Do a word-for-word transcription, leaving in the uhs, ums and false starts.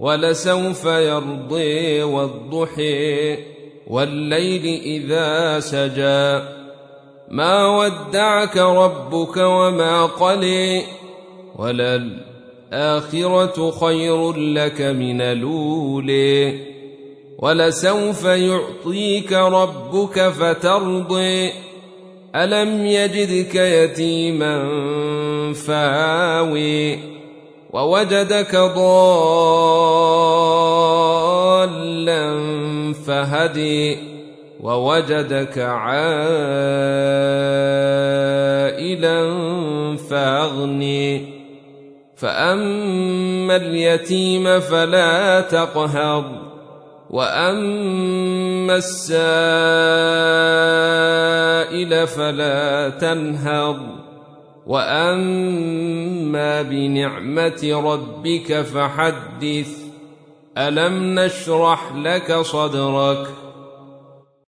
ولسوف يرضي والضحى والليل إذا سجى ما ودعك ربك وما قلى وللآخرة خير لك من الأولى ولسوف يعطيك ربك فترضى ألم يجدك يتيما فآوى ووجدك ضالا فهدي ووجدك عائلا فأغني فأما اليتيم فلا تقهر وأما السائل فلا تنهر وأما بنعمة ربك فحدث ألم نشرح لك صدرك